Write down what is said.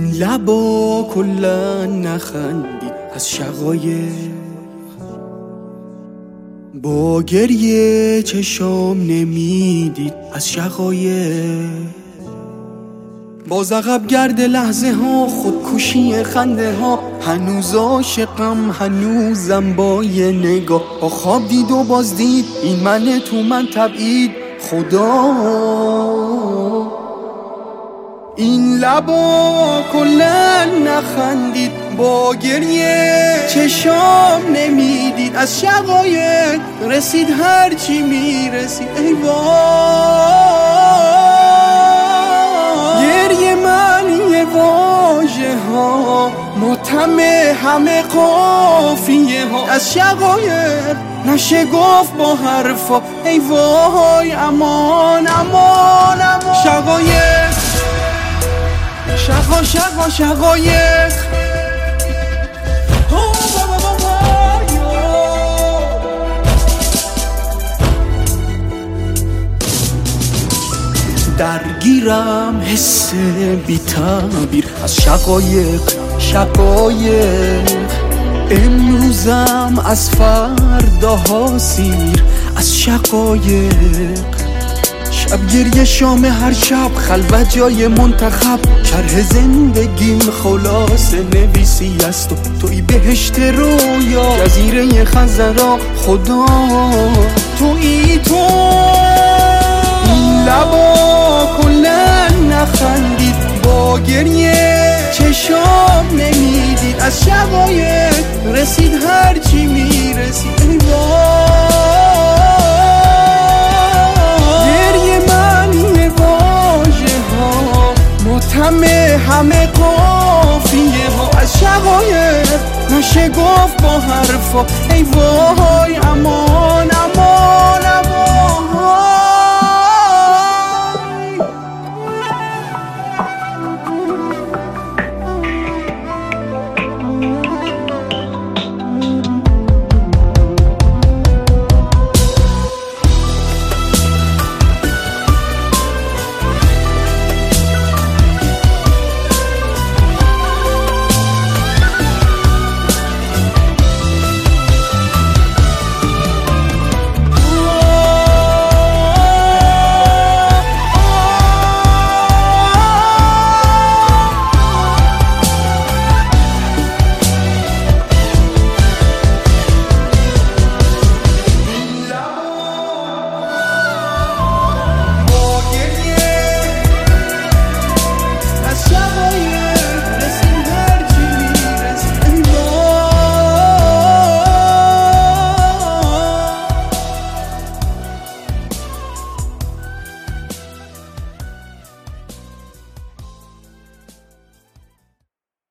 این لبا کلن نخندید از شقایق، با گریه چشام نمیدید از شقایق. باز عقب گرد لحظه ها، خودکشی خنده ها، هنوز عاشقم هنوزم با یه نگاه. خواب دید و باز دید این من تو من تبعید خدا. این لبا کلن نخندید، با گریه چشام نمیدید از شقایق. رسید هرچی میرسید ای گریه من یه واژه ها، متهم همه قافیه ها از شقایق. نشه گفت با حرفا ای وای امان امان امان. شقایق شقایق درگیرم حس بی تعبیر از شقایق. امروزم از فرداها سیر از شقایق. شب گریه شام هر شب، خلوت جای منتخب. شرح زندگیم خلاصه نویسی است و توی بهشت رویا، جزیره خزرا خدا توی تو. این لبا کلن نخندید، با گریه چشام نمیدید از شقایق. رسید هرچی میرسید ای گریه من یه واژه ها، متهم همه قافیه ها از شقایق. نشه گفت با حرفا ای وای امان امان امان.